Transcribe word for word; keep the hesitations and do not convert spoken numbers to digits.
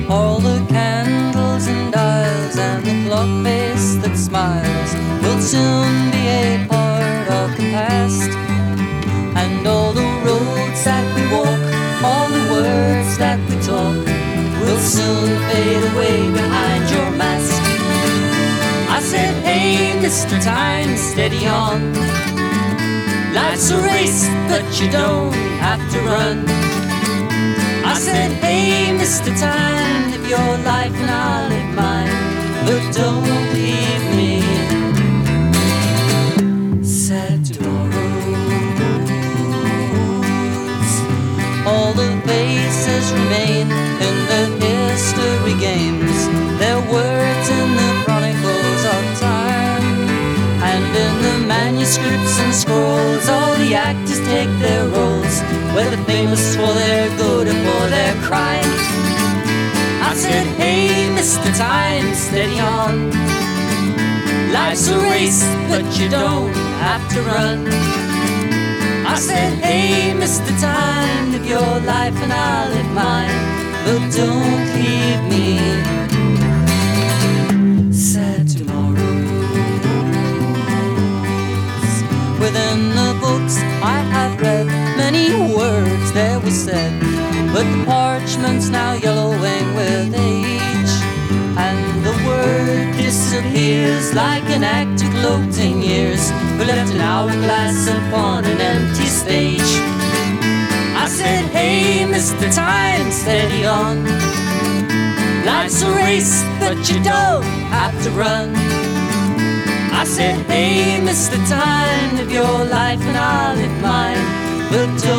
All the candles and dials and the clock face that smiles will soon be a part of the past. And all the roads that we walk, all the words that we talk, will soon fade away behind your mask. I said, hey, Mister Time, steady on. Life's a race, but you don't have to run. I said, hey, Mister Time, live your life and I'll live mine, but don't leave me sad tomorrows. All the faces remain in the history games, their words in the chronicles of time. And in the manuscripts and scrolls, all the actors take their roles, whether famous for their good or for their crime. I said, hey, Mister Time, steady on. Life's a race, but you don't have to run. I said, hey, Mister Time, live your life and I'll live mine, but don't leave me sad tomorrows. Within the books I have read, many words there were said, but the parchment's now yellowing with age, and the word disappears like an actor cloaked in years, who left an hourglass upon an empty stage. I said, hey, Mister Time, steady on. Life's a race, but you don't have to run. I said, hey, Mister Time, live your life and I'll live mine, but don't